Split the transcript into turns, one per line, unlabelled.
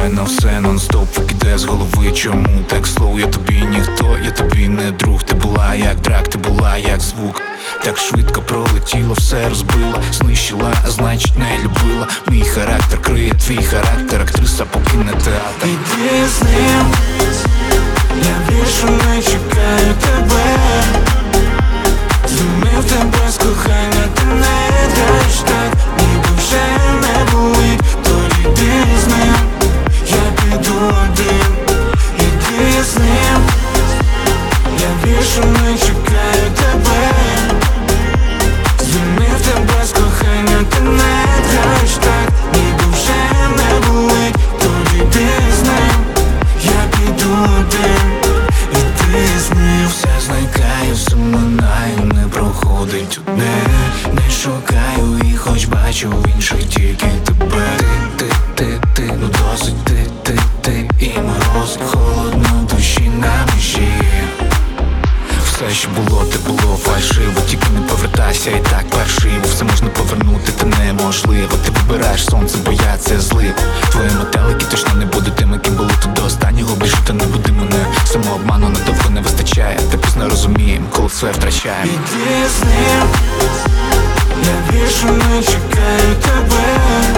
на все нон-стоп викидає з голови. Чому так слоу? Я тобі ніхто, я тобі не друг. Ти була як драк, ти була як звук. Так швидко пролетіло, все розбила, знищила, а значить не любила. Мій характер криє твій характер, актриса покине театр.
Іди з ним, я більше не чекаю тебе. Зумів тебе з кохання, ти не граєш так, ніби вже не болить. То йди з ним, я піду один. Іди з ним, я більше не чекаю тебе. Зумів тебе з кохання, ти не граєш так, ніби вже не болить. То йди з ним, я піду один. Іди з ним.
Все зникає, все минає, не проходить одне. Не шукаю і хоч бачу в інших тільки тебе. Ти, ну досить ти і мороз, холодно душі на межі. Все, що було, те було фальшиво. Тільки не повертайся і так паршиво. Все можна повернути, та неможливо. Ти вибираєш сонце, бо я це злив. Твої метелики точно не будуть тими, ким були тут до останнього. Більше та не буди мене. Самообману надовго не вистачає. Та пізно розумієм, коли все втрачаємо.
Іди з ним, я більше не чекаю тебе.